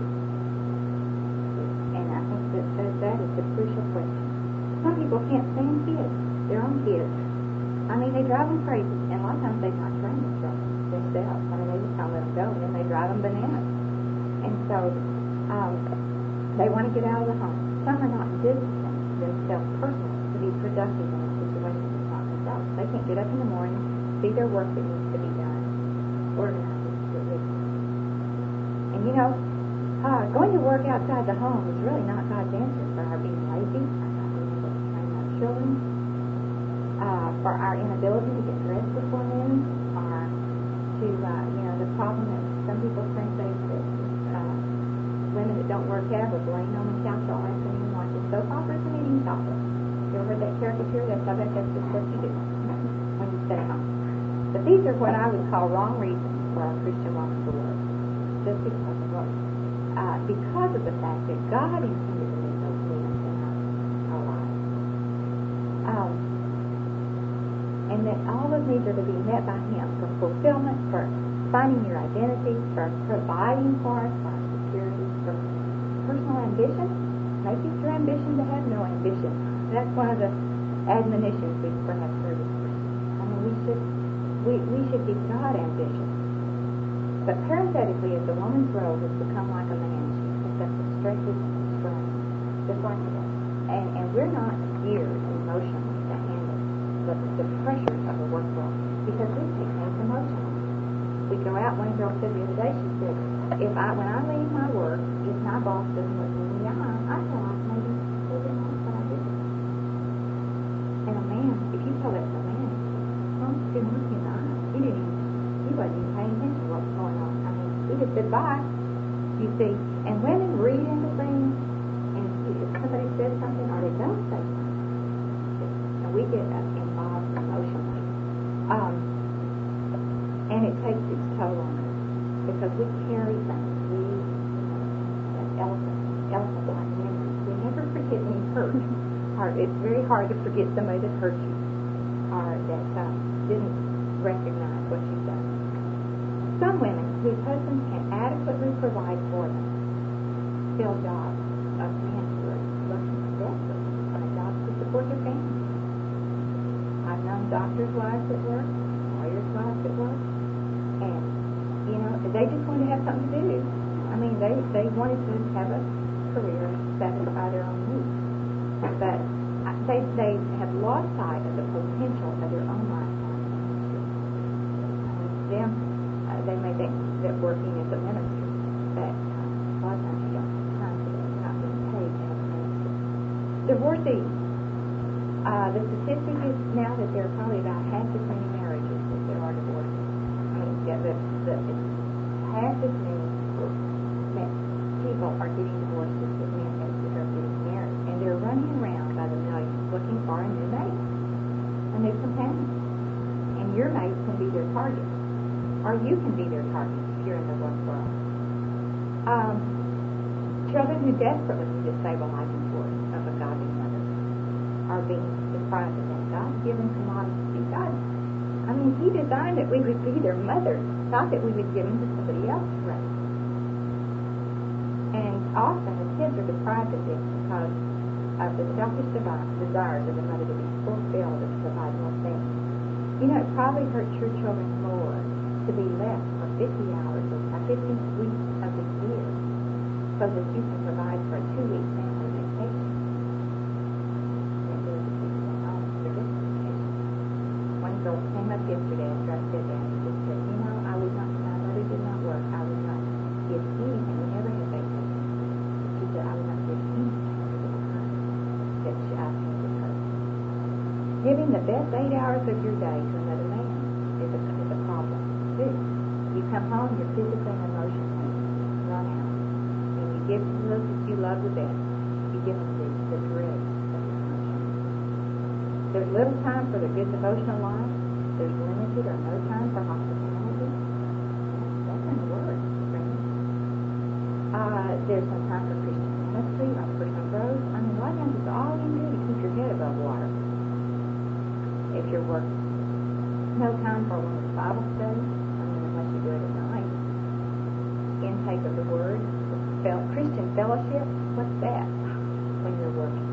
And I think that that, that is the crucial question. Some people can't stand kids, their own kids. I mean, they drive them crazy. And a lot of times they've not trained themselves themselves. I mean, they just kind of let them go, and then they drive them bananas. And so um, they want to get out of the home. Some are not disciplined themselves personally to be productive in a situation that's not themselves. They can't get up in the morning, see their work that needs to be done, organize it, get with it. And you know, uh, going to work outside the home is really not God's answer for our being lazy, our not being able to train our children, uh, for our inability to get dressed before noon, or to, uh, you know, the problem that some people think they, that uh, women that don't work out are laying on the couch all afternoon watching soap operas and eating chocolate. You ever heard that caricature? That's, I bet that's just what you do when you stay home. But these are what I would call wrong reasons for our Christian walk to work. Just because of what, uh, because of the fact that God intended to meet those needs in our, our lives. Um, and that all those needs are to be met by Him for fulfillment, for finding your identity, for providing for us, for our security, for personal ambition. Maybe it's your ambition to have no ambition. That's one of the admonitions we perhaps heard. I mean, we should we, we should be God ambitious. But parenthetically, as the woman's role has become like a man, she picks up the stresses and the strain, just like it is. And, and we're not geared emotionally to handle the, the pressures of the work world, because we take things emotionally. We go out, one girl said the other day, she said, if I, when I leave my work, if my boss doesn't look me in the eye, I feel like maybe they didn't like what I did. goodbye. You see, and women read into things, and if somebody says something or they don't say something, and we get involved emotionally, um, and it takes its toll on us because we carry things. We, you know, an elephant, elephant-like memories. We never forget any hurt. Or it's very hard to forget somebody that hurt you or that um, didn't recognize what you've done. Some women whose husbands can adequately provide for them fill jobs of men who are working desperately to find jobs to support their family. I've known doctors' wives at work, lawyers' wives at work, and, you know, they just wanted to have something to do. I mean, they, they wanted to have a career and satisfy their own needs. But they, they have lost sight of the potential of their own lifetime ministry. I mean, them, uh, they may think that working as a minister, that uh, a lot of times you don't have time for that. You're not being paid as a minister. Divorcees. Uh, the statistic is now that there are probably about half as many marriages as there are divorces. I mean, yeah, the, the, it's half as many people are getting divorced as men as are getting married. And they're running around by the millions looking for a new mate, a new companion. And your mate can be their target. Or you can be their target if you're in the work world. Um, children who desperately need a stable life support of a godly mother are being deprived of that God-given commodity. God, I mean, He designed that we would be their mother, not that we would give them to somebody else to raise. And often the kids are deprived of this because of the selfish desires of the mother to be fulfilled and to provide more things. You know, it probably hurts your children more to be left for fifty hours or fifty weeks of the year so that you can provide for a two-week family vacation. And it is a two-week home for this vacation. One girl came up yesterday after I said that and just said, you know, I would not, my mother did not work. I would not give anything. We never had vacation. She said, I would not give anything to the time that she asked me to her. Giving the best eight hours of your day to another man is a, is a problem, too. You come home, you're physically and emotionally run out. And you give to those that you love the best. You give them the, the dregs of your conscience. There's little time for the good devotional life. There's limited or no time for hospitality. That's in the Word, friends. Uh, there's no time for Christian ministry or personal growth. I mean, a lot of times it's all you can do to keep your head above water if you're working. No time for a woman's Bible study. I mean, unless you do it at night. Intake of the Word. Christian fellowship. What's that when you're working?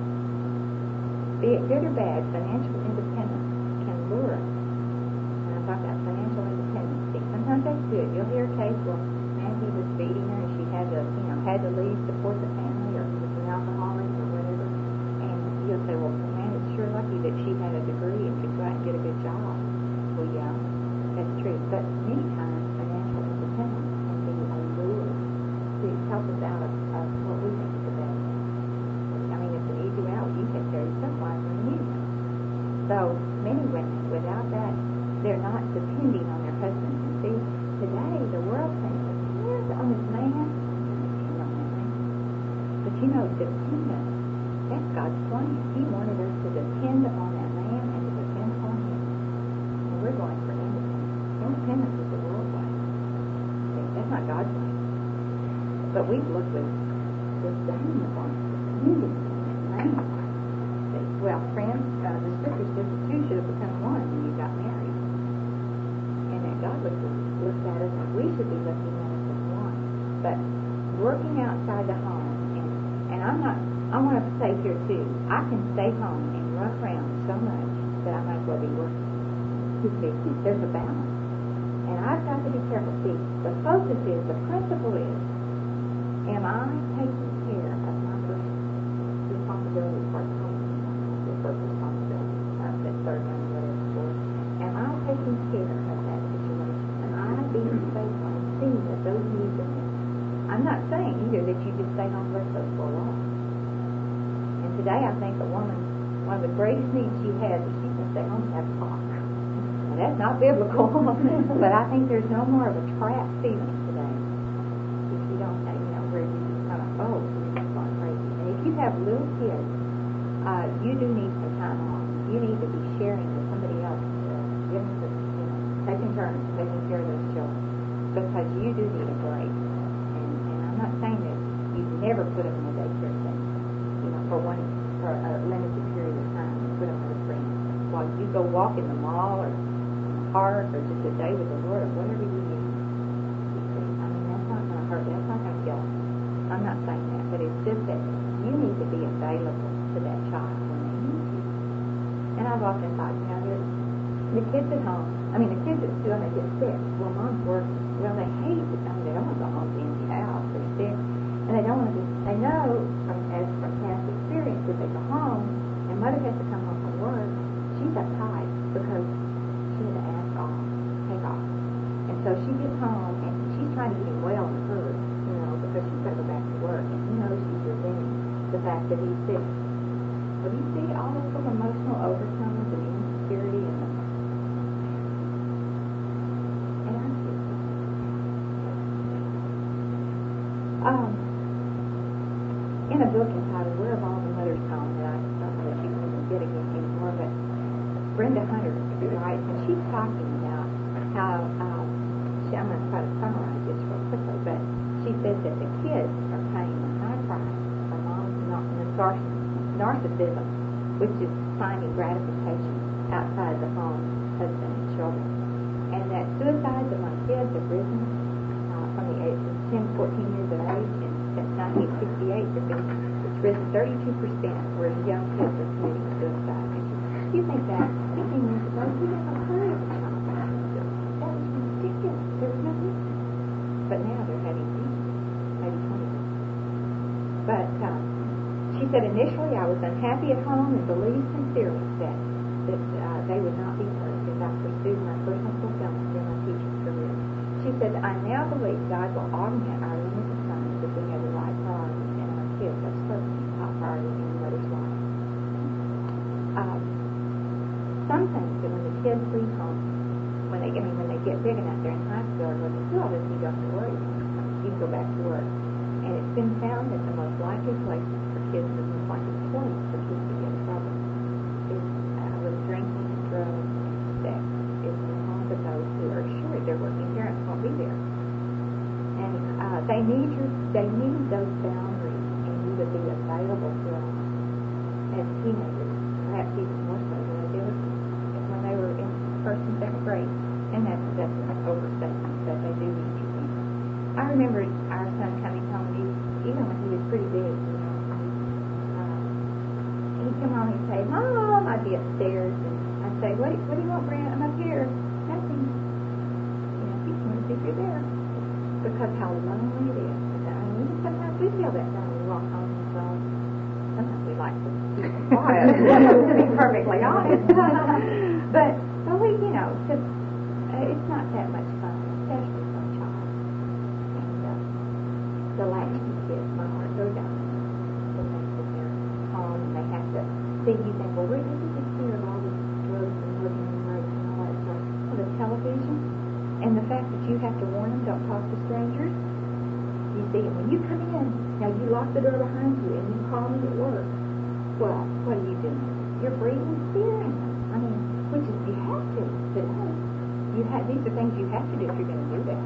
Be it good or bad, financial independence can lure us. And I'm talking about financial independence. See, sometimes that's good. You'll hear a case where man, he was beating her and she had to, you know, had to leave to support the family, or he was an alcoholic or whatever. And you'll say, well, man, it's sure lucky that she had a degree and could go out and get a good job. Well, yeah, that's true. But many times, financial independence can be a lure to help us out of, of what we think is the best. I mean, it's an easy way out. You take care of yourself, why don't you? So many women, without that, they're not depending on their husbands. And see, today the world thinks, depend on this man. Depend on that man. But you know, dependence, that's God's plan. He wanted us to depend on that man and to depend on him. And we're going for independence. Independence is the world way. See, that's not God's way. But we've looked with disdain upon depending on that man. See, well, friends, uh, the scripture says the two should have become one when you got married. And that God looks at, looks at us, and we should be looking at us as one. But working outside the home, and, and I'm not, I want to say here too, I can stay home and run around so much that I might as well be working. You see, there's a balance. And I've got to be careful. See, the focus is, the principle is, am I taking care of my first responsibility for the home? The first responsibility, uh, that third one, whatever it's for. Am I taking care of that situation? Am I being faithful and seeing that those needs are met? I'm not saying either that you just stay home with those for a while. And today I think a woman, one of the greatest needs she has is she can stay home and have a talk. Now that's not biblical, but I think there's no more of a trapped feeling today have little kids, uh, you do need some time off. You need to be sharing with somebody else, uh, giving them, you know, taking turns, taking care of those children, because you do need a break. And, and I'm not saying that you never put them in a daycare center, you know, for one for a limited period of time, and put them with a friend while you go walk in the mall or park or just a day with the Lord or whatever you need. I mean, that's not going to hurt. That's not going to kill them. I'm not saying that, but it's just that you need to be available to that child when they need you. And I've often thought, you know, there's the kids at home. I mean, the kids at school, they get sick. Well, mom's working. Well, they hate it. I mean, they don't want to go home to the empty house. They're sick. And they don't want to, they know from, as from past experience, if they go home and mother has to come home from work, she's uptight because she had to ask off, take off. And so she gets home and she's trying to get him well to her, you know, because she's got to go back to work. And he knows she's resenting the fact that he's sick. But you see all those little emotional overtones and insecurity and the, and I'm sick. Um, in a book entitled Where Have All the Mothers Gone, that I don't know that you can even get again anymore, but Brenda Hunter writes, and she's talking about how, um, she, I'm going to try to summarize this real quickly, but she says that the kids are paying a high price for mom's nar- narcissism, which is finding gratification outside the home, husband and children, and that suicides among kids have risen uh, from the age of ten, fourteen years of age, and since nineteen sixty-eight, it's risen thirty-two percent where young kids are committing suicide. You think that fifteen years ago, we never heard of a child having suicide. That was ridiculous. There was no reason. But now they're having these, maybe twenty percent. But um, she said, initially I was unhappy at home and believed sincerely that, that uh, they would not be hurt as I pursued my personal fulfillment in my teaching career. She said, I now believe God will augment our limited time if we have the right priorities, and our kids are certainly top priority in the mother's life. Um, some things that when the kids leave home, when they, I mean, when they get big enough, they're in high school or going to school, then you don't have to worry. You can go back to work. And it's been found that the most likely places for kids, the most likely place for kids to get in trouble is uh, with drinking, drugs, and sex, is in the homes of those who are sure their working parents won't be there. And uh, they need your, they need those boundaries, and you to be available to them as teenagers, perhaps even more so than they did when they were in first and second grade. And that's, that's an overstatement, that they do need you. I remember our son coming home, he, even when he was pretty big, you know, he, uh, he'd come home and he'd say, Mom, I'd be upstairs, and I'd say, what, what do you want, Brent? I'm up here. Nothing. You know, he can't see you're there. Because how lonely it is. I mean, sometimes we feel that when we walk home, so sometimes we like to keep quiet, to be perfectly honest. but, but we, you know, just, uh, it's not that much fun, especially for a child. The latchkey kids, my heart goes out when they sit there at home and they have to see you think, well, where did you just hear of all these drugs and living and rapes and all that stuff? Well, the television and the fact that you have to warn them, don't talk to strangers. You see, and when you come in, now you lock the door behind you and you call me at work. Well, what are you doing? You're breathing fear in them. I mean, which is, you have to today. You have, these are things you have to do if you're going to do that.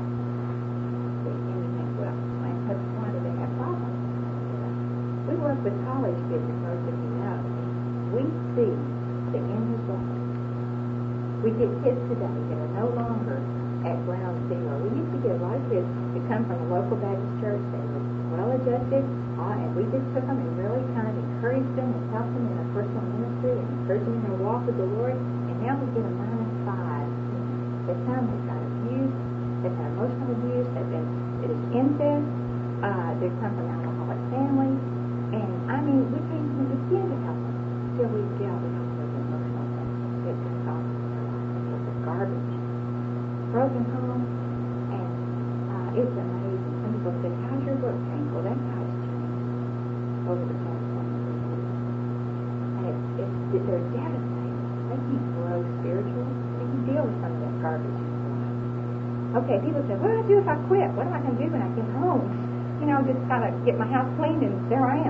Well, why do they have problems? We work with college kids, as most of you know. We see the end result. We get kids today that are no longer at ground zero. We used to get a lot of kids who come from a local Baptist church. They were well-adjusted, uh, and we just took them and really kind of encouraged them and helped them in their personal ministry and encouraged them in their walk with the Lord. And now we get a minus five. They come, they've got abuse, they've had emotional abuse, they've been, it is incest. Uh, they come from alcoholic families, and I mean, we can't even begin to help them till we deal with all those emotional things that can cause their life. It's a garbage, broken home, and uh, it's amazing. Some people say, "How's your work changed?" Well, that has changed over the past twenty years, and it's, it's it, they're devastated. They can't grow spiritually. They can deal with some of that garbage in their life. Okay, people say, "What do I do if I quit? What am I going to do when I get home?" You know, just kind of get my house cleaned, and there I am.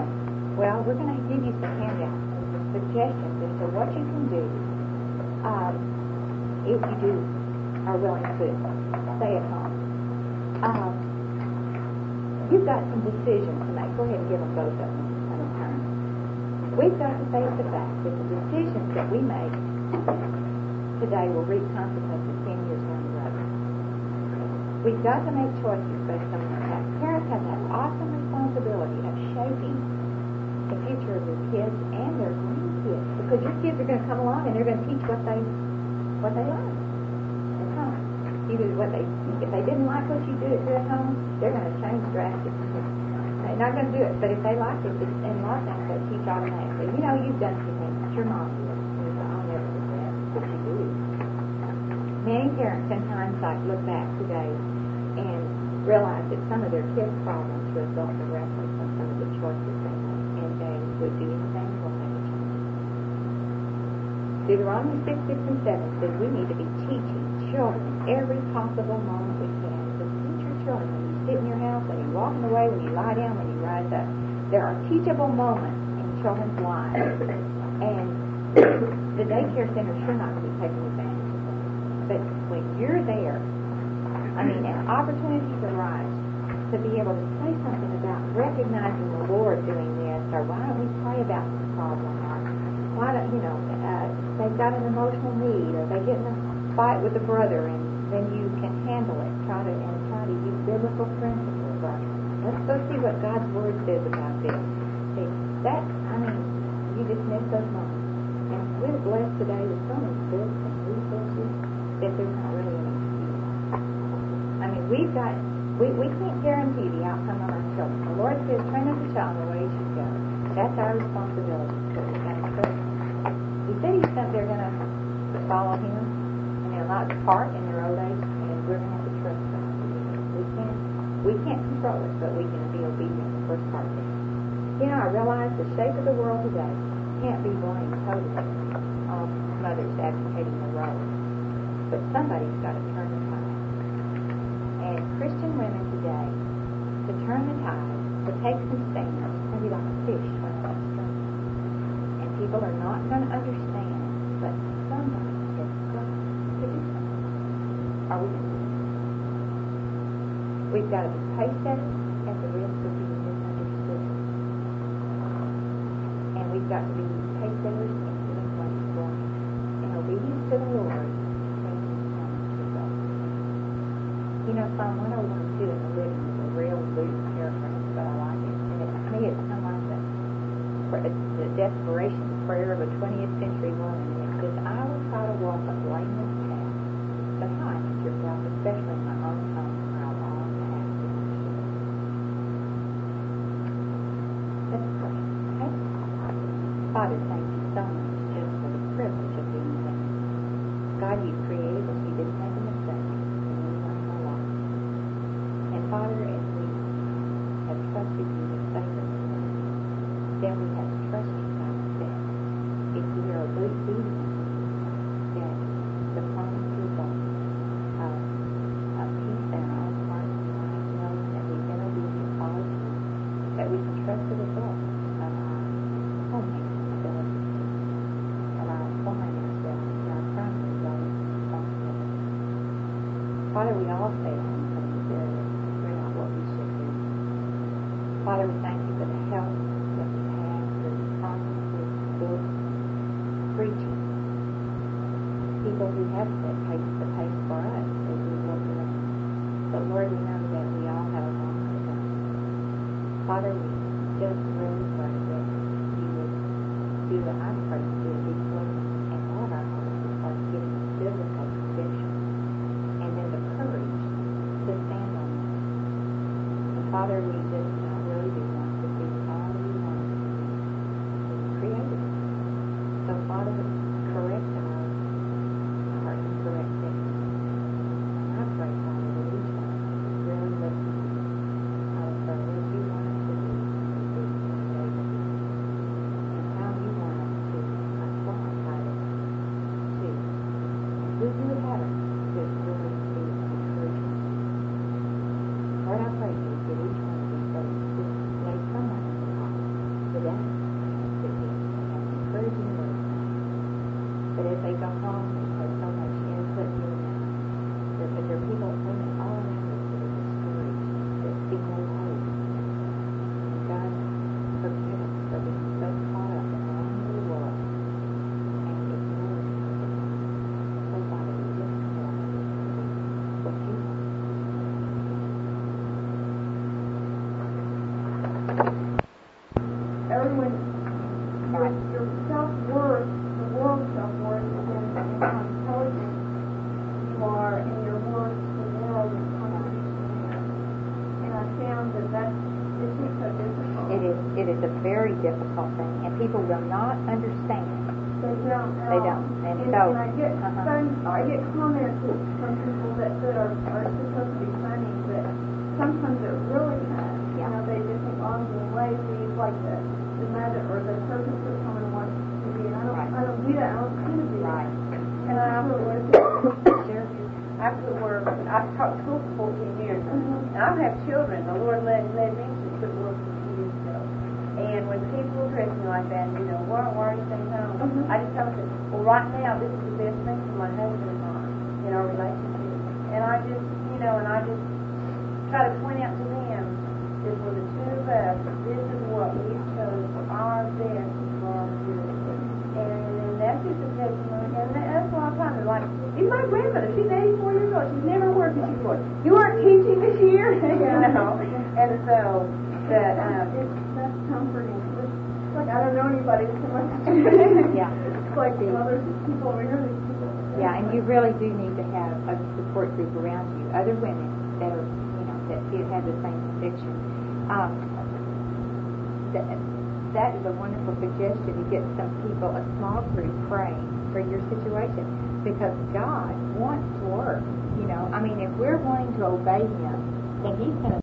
Well, we're going to give you some handouts and some suggestions as to what you can do um, if you do are willing to stay at home. Um, you've got some decisions to make. Go ahead and give them both of them at a turn. We've got to face the fact that the decisions that we make today will reap consequences ten years down the road. We've got to make choices based on that. Parents have that awesome responsibility of shaping the future of their kids and their grandkids, because your kids are going to come along and they're going to teach what they what they like at home. Either what they if they didn't like what you do at home, they're going to change drastically. They're not going to do it, but if they like it, it's, in a lot of things they teach automatically. You know, you've done some things that your mom did. I'll never do that, but you do. Many parents in hindsight look back today and realize that some of their kids' problems result directly from some of the choices they make, and they would do anything for them. Deuteronomy six, six, and seven says we need to be teaching children every possible moment we can. To teach your children when you sit in your house, when you're walking away, when you lie down, when you rise up. There are teachable moments in children's lives, and the daycare center should not be taking advantage of them. But when you're there, I mean, an opportunity arise to be able to say something about recognizing the Lord doing this, or why don't we pray about this problem, or why don't, you know, uh, they've got an emotional need, or they get in a fight with a brother, and then you can handle it, try to, and try to use biblical principles, or let's go see what God's Word says about this. See, that, I mean, you just miss those moments. And we're blessed today with so many books and resources that there's not really any excuse. I mean, we've got, we, we can't guarantee the outcome of our children. The Lord says, train up a child the way he should go. That's our responsibility. So we've got to trust him. He said he's sent, they're going to follow him, and they'll not depart in their old age, and we're going to have to trust him. We can't, we can't control it, but we can be obedient to the first part of it. You know, I realize the shape of the world today can't be blamed totally on mothers advocating the role. But somebody's got to turn the tide. And Christian women today, to turn the tide, to take some stands, can be like a fish when it's upstream. And people are not going to understand, but somebody has got to do something. Are we going to do it? We've got to be pace setters at the risk of being misunderstood. And we've got to be pace setters and doing what's right. In obedience to the Lord, you know, Psalm one oh one two in the living is a real loose paraphrase, but I like it. And it, to me, it's kind of like the, the desperation prayer of a twentieth century woman. And it says, I will try to walk a blameless path, but how I need your help, especially in my own home, where I long to have you. Let's pray, okay? Father, thank you so much just for the privilege of being there. God, you created us. You didn't make a mistake. Father, as we have trusted you with faithfulness, then we have to trust you, God, that if we are obedient, that the promised result of, of peace in our own hearts and lives, knowing that we've been obedient, followed through, that we can trust the result of our homemaking ability, of our applying ourselves to our primary role and responsibility. Father, we all fail in some of these areas. Father, we thank you for the help that we have through conferences, books, preaching, people who have set pace the pace for us as we walk around. But Lord, we know that we all have a long way to go. Father, we just really pray that you would do what I pray to do deeply and all of our hearts as far as giving us biblical conviction and then the courage to stand on it. And Father, we just really do want to be all you want us to be. You created us. So, Father, correct our, our don't. At They all. don't. And, and, so, and I get uh-huh. some, I get comments from people that, that are, are supposed to be funny, but sometimes it really hurts. Yeah. You know, they just think, oh, I'm being lazy, like the the mother or the person that someone wants to be. And I don't, Right. I don't do that. I don't kind of do Right. that. And I really Sure. I could work. I've taught school for fourteen years, Mhm. and I've had children. The Lord led led me to quit work a few years ago. And when people address me like that, you know, why, why are you staying home? Mhm. I just tell them, well, right now this is the best thing for my husband and I in our relationship. And I just, you know, and I just try to point out to them that for the two of us, this is what we chose for our best and for our good. And that's just a testimony. And that's why I'm trying to like. Even my grandmother, she's eighty-four years old. She's never worked, and she's going, you aren't teaching this year, you know. And so, that um, It's, that's comforting. It's like I don't know anybody so much. Yeah. It's like, you know, there's people over here, there's people over there. Yeah, and you really do need to have a support group around you, other women that are, you know, that feel- have the same conviction. Um, that, that is a wonderful suggestion to get some people, a small group, praying for your situation, because God wants to work. You know, I mean, if we're wanting to obey Him, then He's going to